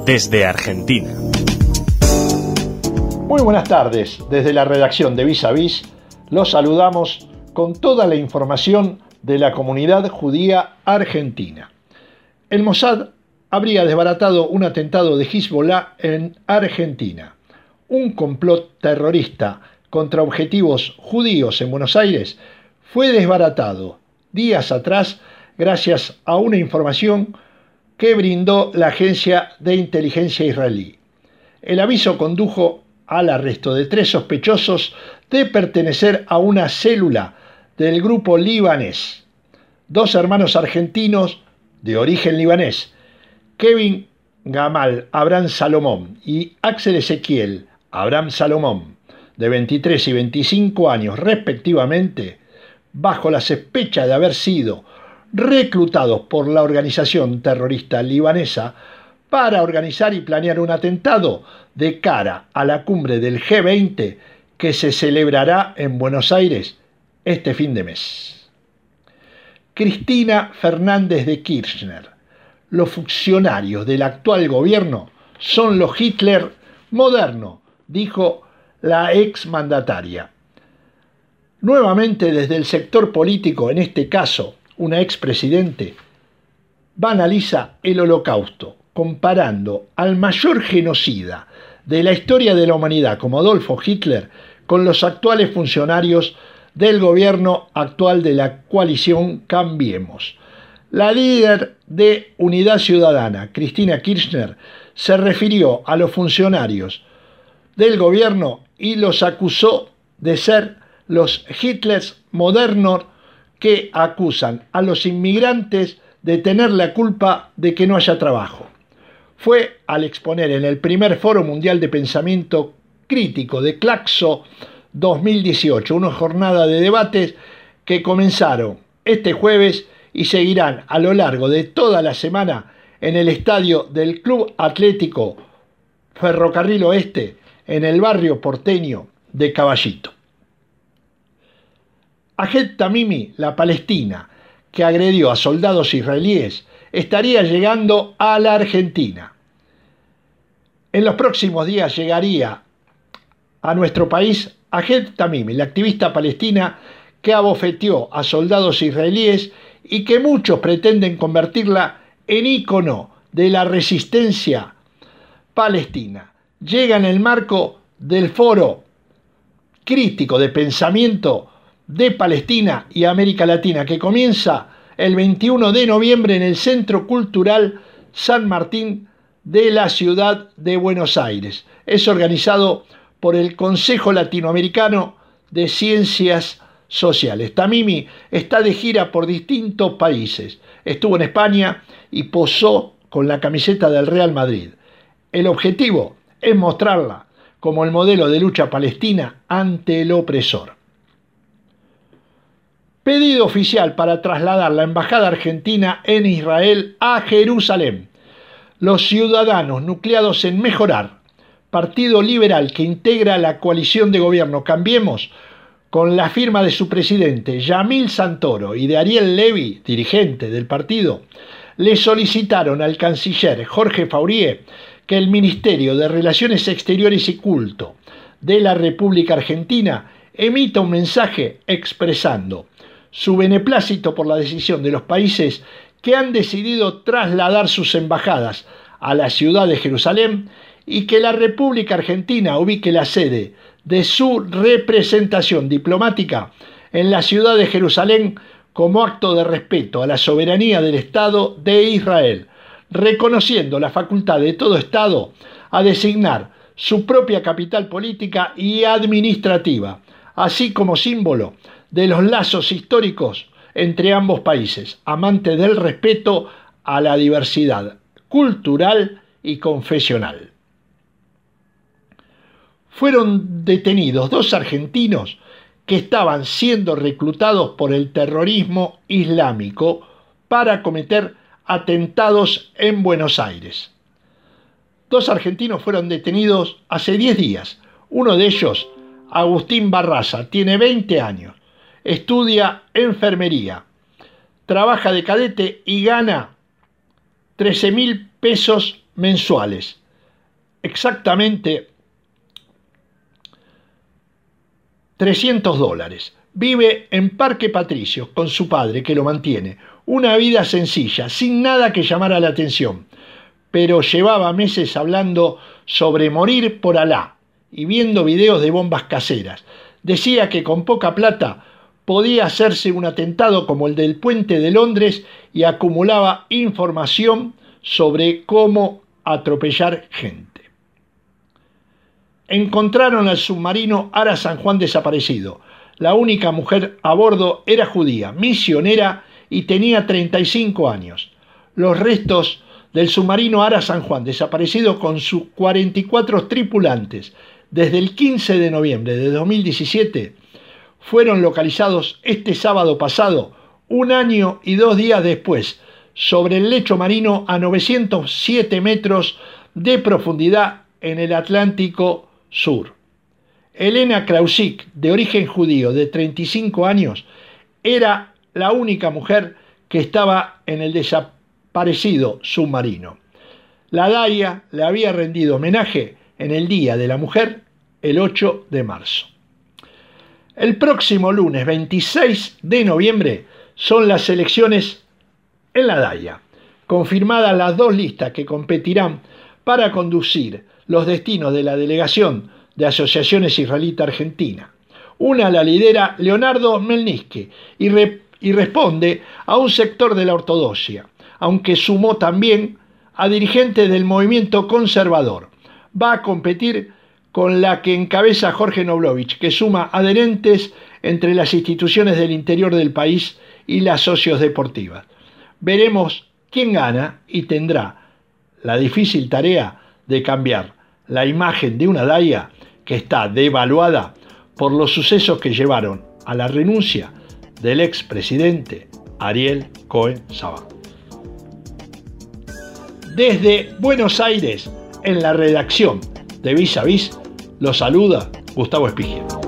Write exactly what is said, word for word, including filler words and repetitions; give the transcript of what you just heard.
desde Argentina. Muy buenas tardes. Desde la redacción de Vis a Vis los saludamos con toda la información de la comunidad judía argentina. El Mossad habría desbaratado un atentado de Hezbollah en Argentina. Un complot terrorista contra objetivos judíos en Buenos Aires fue desbaratado días atrás gracias a una información que brindó la agencia de inteligencia israelí. El aviso condujo al arresto de tres sospechosos de pertenecer a una célula del grupo libanés. Dos hermanos argentinos de origen libanés, Kevin Gamal Abraham Salomón y Axel Ezequiel Abraham Salomón, de veintitrés y veinticinco años respectivamente, bajo la sospecha de haber sido reclutados por la organización terrorista libanesa para organizar y planear un atentado de cara a la cumbre del G veinte que se celebrará en Buenos Aires este fin de mes. Cristina Fernández de Kirchner. Los funcionarios del actual gobierno son los Hitler moderno, dijo la exmandataria. Nuevamente desde el sector político, en este caso una expresidente, banaliza el Holocausto, comparando al mayor genocida de la historia de la humanidad como Adolfo Hitler con los actuales funcionarios del gobierno actual de la coalición Cambiemos. La líder de Unidad Ciudadana, Cristina Kirchner, se refirió a los funcionarios del gobierno y los acusó de ser los Hitlers modernos que acusan a los inmigrantes de tener la culpa de que no haya trabajo. Fue al exponer en el primer Foro Mundial de Pensamiento Crítico de Claxo dos mil dieciocho, una jornada de debates que comenzaron este jueves y seguirán a lo largo de toda la semana en el estadio del Club Atlético Ferrocarril Oeste, en el barrio porteño de Caballito. Ahed Tamimi, la palestina que agredió a soldados israelíes, estaría llegando a la Argentina. En los próximos días llegaría a nuestro país Ahed Tamimi, la activista palestina que abofeteó a soldados israelíes y que muchos pretenden convertirla en ícono de la resistencia palestina. Llega en el marco del Foro Crítico de Pensamiento de Palestina y América Latina, que comienza el veintiuno de noviembre en el Centro Cultural San Martín de la ciudad de Buenos Aires. Es organizado por el Consejo Latinoamericano de Ciencias Sociales. Tamimi está de gira por distintos países. Estuvo en España y posó con la camiseta del Real Madrid. El objetivo es mostrarla como el modelo de lucha palestina ante el opresor. Pedido oficial para trasladar la embajada argentina en Israel a Jerusalén. Los ciudadanos nucleados en Mejorar, partido liberal que integra la coalición de gobierno Cambiemos, con la firma de su presidente Yamil Santoro y de Ariel Levy, dirigente del partido, le solicitaron al canciller Jorge Faurie que el Ministerio de Relaciones Exteriores y Culto de la República Argentina emita un mensaje expresando su beneplácito por la decisión de los países que han decidido trasladar sus embajadas a la ciudad de Jerusalén y que la República Argentina ubique la sede de su representación diplomática en la ciudad de Jerusalén como acto de respeto a la soberanía del Estado de Israel, reconociendo la facultad de todo Estado a designar su propia capital política y administrativa, así como símbolo de los lazos históricos entre ambos países, amantes del respeto a la diversidad cultural y confesional. Fueron detenidos dos argentinos que estaban siendo reclutados por el terrorismo islámico para cometer atentados en Buenos Aires. Dos argentinos fueron detenidos hace diez días. Uno de ellos, Agustín Barraza, tiene veinte años, estudia enfermería, trabaja de cadete y gana trece mil pesos mensuales, exactamente trescientos dólares. Vive en Parque Patricios con su padre, que lo mantiene. Una vida sencilla, sin nada que llamara la atención. Pero llevaba meses hablando sobre morir por Alá y viendo videos de bombas caseras. Decía que con poca plata podía hacerse un atentado como el del Puente de Londres y acumulaba información sobre cómo atropellar gente. Encontraron al submarino Ara San Juan desaparecido. La única mujer a bordo era judía, misionera y tenía treinta y cinco años. Los restos del submarino Ara San Juan, desaparecido con sus cuarenta y cuatro tripulantes desde el quince de noviembre de dos mil diecisiete, fueron localizados este sábado pasado, un año y dos días después, sobre el lecho marino a novecientos siete metros de profundidad en el Atlántico Sur. Elena Krausik, de origen judío, de treinta y cinco años, era la única mujer que estaba en el desaparecido submarino. La Daia le había rendido homenaje en el Día de la Mujer, el ocho de marzo. El próximo lunes veintiséis de noviembre son las elecciones en la Daia. Confirmadas las dos listas que competirán para conducir los destinos de la delegación de Asociaciones Israelita Argentina. Una la lidera Leonardo Melniske y, re, y responde a un sector de la ortodoxia, aunque sumó también a dirigentes del movimiento conservador. Va a competir con la que encabeza Jorge Noblovich, que suma adherentes entre las instituciones del interior del país y las socios deportivas. Veremos quién gana y tendrá la difícil tarea de cambiar la imagen de una Daia que está devaluada por los sucesos que llevaron a la renuncia del expresidente Ariel Cohen-Sabah. Desde Buenos Aires, en la redacción de Vis a Vis, los saluda Gustavo Espigia.